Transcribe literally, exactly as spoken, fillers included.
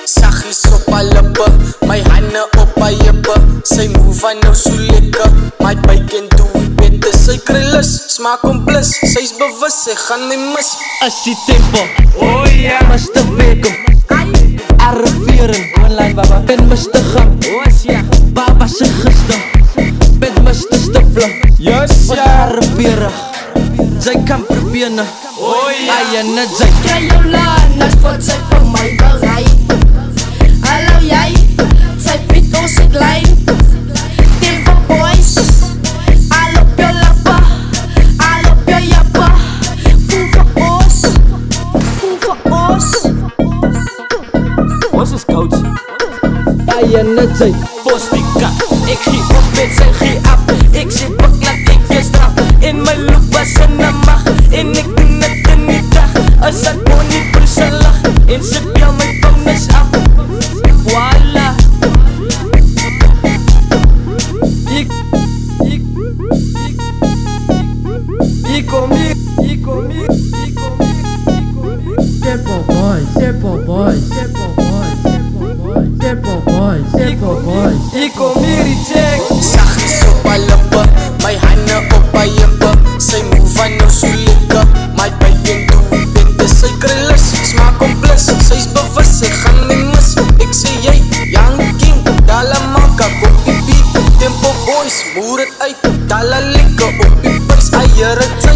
Saggies op haar lippe, my hande op haar jippe. Sy move aan nou so lekker, my buik en doe het beter. Sy krullis, smaak om bliss, sy's bewus, sy gaan nie mis. As die tempo, oh ja, mister Wegum, arriveren, online baba, ben mister Gam, baba sy gister, ben mister Stifler, yes ja, arriveren, sy kan probeer, oh ja, ai en net sy. Kry jou lanas, wat sy van my bereid. Hallo jy, sy fiet ons het lijn. Tempo boys, al op jou lappe, al op jou jappe. Voel vir ons, voel vir ons. ons is coach. Ai en net sy. Postika, ek gee op met sy gee af. Ek sê bak laat ek jou straf. En my loop was in die mag, en ek doen het in die dag. As ek bonnie brusse lag, en sy bel my vingers af. Voila. Ek, ek, ek, ek kom hier, ek kom hier, ek kom hier, ek kom hier. Tempo boys, tempo boys, tempo boys, tempo boys, tempo boys, tempo boys. Ek kom hier die check. Saggies op haar lippe, my hande op haar jippe. Sy move aan nou so lekker, my buik en doe het beter. Sy krullis, smaak om bliss, sy's bewus, sy gaan nie mis. Ek sê jy, young king, dala maka op die beat. Tempo boys, moer het uit, dala lekker op die buis. Eier het